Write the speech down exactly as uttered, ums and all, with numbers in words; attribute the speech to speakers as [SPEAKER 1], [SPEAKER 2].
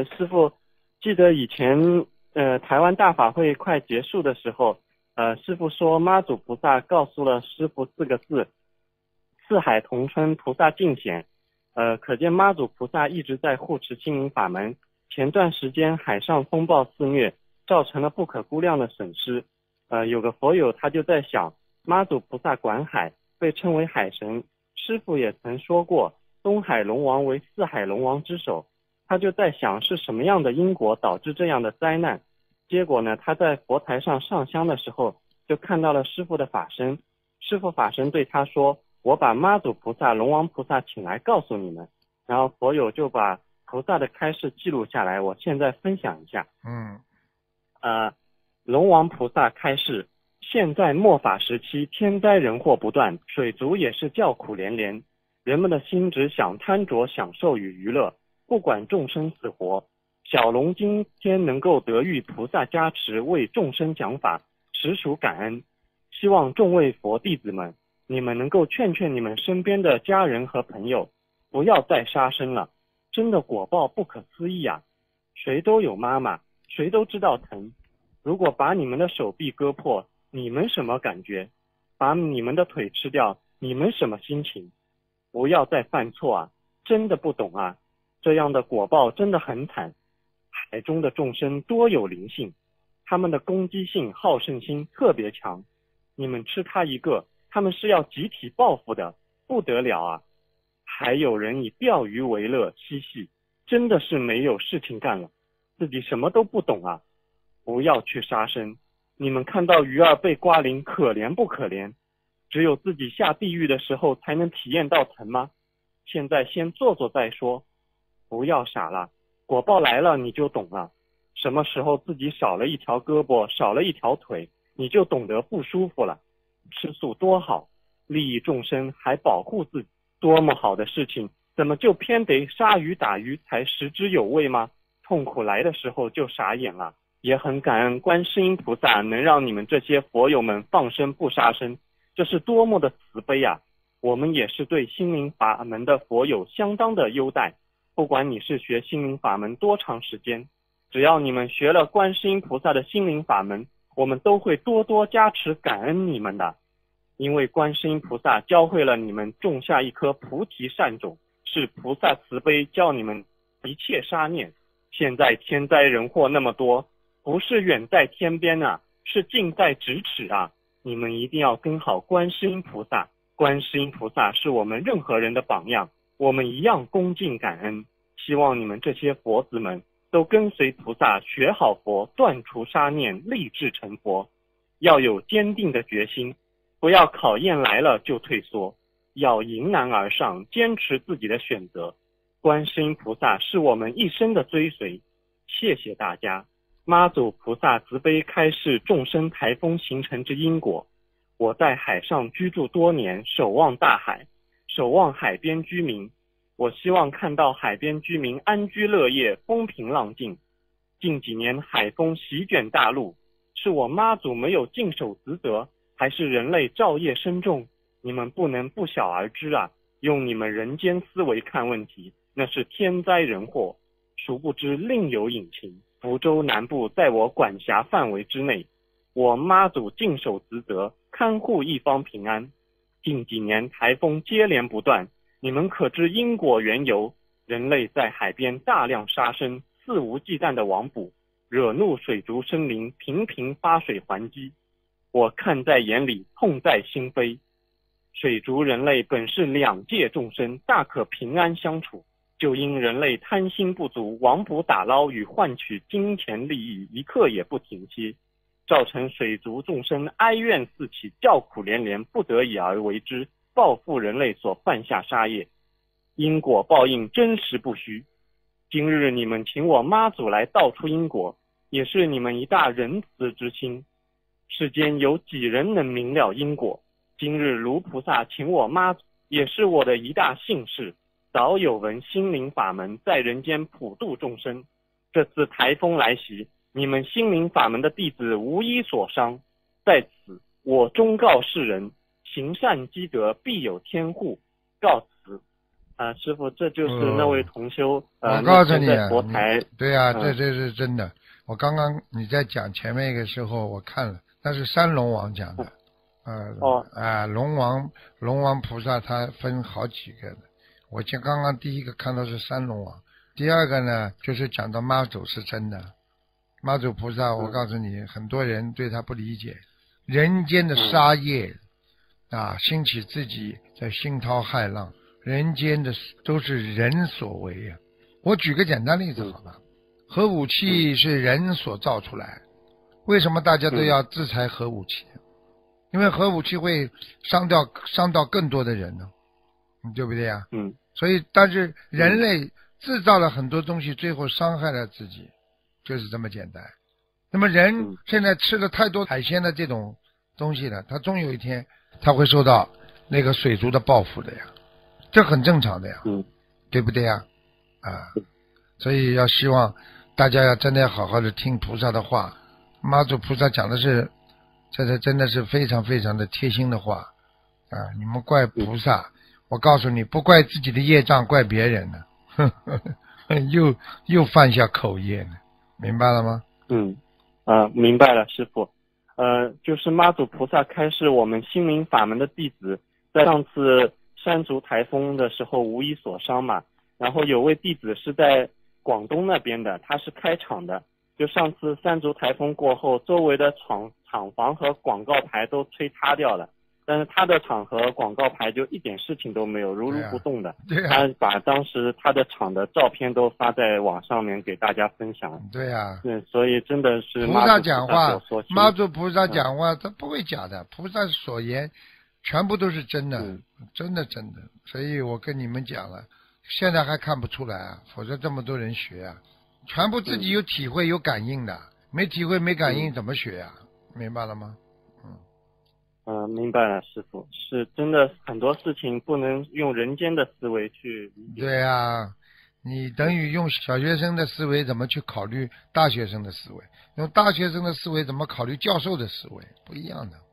[SPEAKER 1] 师父，记得以前呃台湾大法会快结束的时候，呃师父说妈祖菩萨告诉了师父四个字：四海同春，菩萨尽显。呃，可见妈祖菩萨一直在护持心灵法门。前段时间海上风暴肆虐，造成了不可估量的损失。呃，有个佛友他就在想，妈祖菩萨管海，被称为海神。师父也曾说过，东海龙王为四海龙王之首。他就在想是什么样的因果导致这样的灾难。结果呢，他在佛台上上香的时候，就看到了师父的法身。师父法身对他说，我把妈祖菩萨、龙王菩萨请来告诉你们。然后佛友就把菩萨的开示记录下来，我现在分享一下。
[SPEAKER 2] 嗯，
[SPEAKER 1] 呃，龙王菩萨开示，现在末法时期，天灾人祸不断，水族也是叫苦连连，人们的心只想贪着享受与娱乐，不管众生死活。小龙今天能够得遇菩萨加持，为众生讲法，实属感恩。希望众位佛弟子们，你们能够劝劝你们身边的家人和朋友，不要再杀生了，真的果报不可思议啊！谁都有妈妈，谁都知道疼。如果把你们的手臂割破，你们什么感觉？把你们的腿吃掉，你们什么心情？不要再犯错啊！真的不懂啊！这样的果报真的很惨。海中的众生多有灵性，他们的攻击性、好胜心特别强。你们吃他一个，他们是要集体报复的，不得了啊！还有人以钓鱼为乐嬉戏，真的是没有事情干了，自己什么都不懂啊！不要去杀生。你们看到鱼儿被刮鳞，可怜不可怜？只有自己下地狱的时候才能体验到疼吗？现在先做做再说。不要傻了，果报来了你就懂了。什么时候自己少了一条胳膊，少了一条腿，你就懂得不舒服了。吃素多好，利益众生还保护自己，多么好的事情，怎么就偏得杀鱼打鱼才食之有味吗？痛苦来的时候就傻眼了。也很感恩观世音菩萨能让你们这些佛友们放生不杀生，这是多么的慈悲啊！我们也是对心灵法门的佛友相当的优待。不管你是学心灵法门多长时间，只要你们学了观世音菩萨的心灵法门，我们都会多多加持感恩你们的。因为观世音菩萨教会了你们种下一颗菩提善种，是菩萨慈悲教你们一切杀念。现在天灾人祸那么多，不是远在天边啊，是近在咫尺啊！你们一定要跟好观世音菩萨，观世音菩萨是我们任何人的榜样，我们一样恭敬感恩。希望你们这些佛子们都跟随菩萨学好佛，断除杀念，立志成佛。要有坚定的决心，不要考验来了就退缩，要迎难而上，坚持自己的选择。观世音菩萨是我们一生的追随。谢谢大家。妈祖菩萨慈悲开示众生台风形成之因果。我在海上居住多年，守望大海，守望海边居民。我希望看到海边居民安居乐业，风平浪静。近几年海风席卷大陆，是我妈祖没有尽守职责，还是人类造业深重？你们不能不晓而知啊！用你们人间思维看问题，那是天灾人祸。殊不知另有隐情。福州南部在我管辖范围之内，我妈祖尽守职责，看护一方平安。近几年台风接连不断，你们可知因果缘由？人类在海边大量杀生，肆无忌惮的网捕，惹怒水族生灵，频频发水还击。我看在眼里，痛在心扉。水族人类本是两界众生，大可平安相处，就因人类贪心不足，网捕打捞与换取金钱利益一刻也不停息，造成水族众生哀怨四起，叫苦连连，不得已而为之，报复人类所犯下杀业。因果报应真实不虚。今日你们请我妈祖来道出因果，也是你们一大仁慈之心。世间有几人能明了因果？今日卢菩萨请我妈祖，也是我的一大幸事。早有闻心灵法门在人间普度众生，这次台风来袭，你们心灵法门的弟子无一所伤。在此我忠告世人，行善积德必有天护。告辞。 啊，师傅，这就是那位同修，
[SPEAKER 2] 呃，
[SPEAKER 1] 呃，
[SPEAKER 2] 我告诉你
[SPEAKER 1] 在佛台，
[SPEAKER 2] 对呀、啊
[SPEAKER 1] 嗯、
[SPEAKER 2] 这这是真的。我刚刚你在讲前面一个时候，我看了，那是三龙王讲的，呃，
[SPEAKER 1] 哦，
[SPEAKER 2] 啊，龙王龙王菩萨他分好几个的，我就刚刚第一个看到是三龙王，第二个呢就是讲到妈祖是真的，妈祖菩萨，我告诉你，嗯、很多人对他不理解，人间的杀业、嗯、啊，兴起自己在惊涛骇浪，人间的都是人所为呀、啊。我举个简单例子好吧。嗯，核武器是人所造出来，为什么大家都要制裁核武器？因为核武器会伤掉伤到更多的人呢，对不对呀？
[SPEAKER 1] 嗯。
[SPEAKER 2] 所以，但是人类制造了很多东西，最后伤害了自己，就是这么简单。那么人现在吃了太多海鲜的这种东西了，他终有一天他会受到那个水族的报复的呀，这很正常的呀，
[SPEAKER 1] 嗯，
[SPEAKER 2] 对不对呀？啊，所以要希望大家要真的要好好的听菩萨的话，妈祖菩萨讲的是，这是真的是非常非常的贴心的话啊！你们怪菩萨，我告诉你，不怪自己的业障，怪别人呢，呵呵呵又又犯下口业呢，明白了吗？
[SPEAKER 1] 嗯，呃，明白了，师傅。呃，就是妈祖菩萨开示我们心灵法门的弟子，在上次山竹台风的时候无一所伤嘛，然后有位弟子是在广东那边的，他是开厂的，就上次山竹台风过后，周围的厂厂房和广告牌都吹塌掉了，但是他的厂和广告牌就一点事情都没有，如如不动的。
[SPEAKER 2] 对啊，
[SPEAKER 1] 他把当时他的厂的照片都发在网上面给大家分享。
[SPEAKER 2] 对啊，
[SPEAKER 1] 对，所以真的是
[SPEAKER 2] 菩萨讲话，妈
[SPEAKER 1] 祖
[SPEAKER 2] 祖菩萨讲话，他不会假的，菩萨所言全部都是真的，
[SPEAKER 1] 嗯、
[SPEAKER 2] 真的真的。所以我跟你们讲了。现在还看不出来啊，否则这么多人学啊，全部自己有体会、有感应的，没体会、没感应怎么学呀、啊？明白了吗？嗯，
[SPEAKER 1] 嗯、呃，明白了，师傅，是真的很多事情不能用人间的思维去理解。
[SPEAKER 2] 对啊，你等于用小学生的思维怎么去考虑大学生的思维，用大学生的思维怎么考虑教授的思维，不一样的。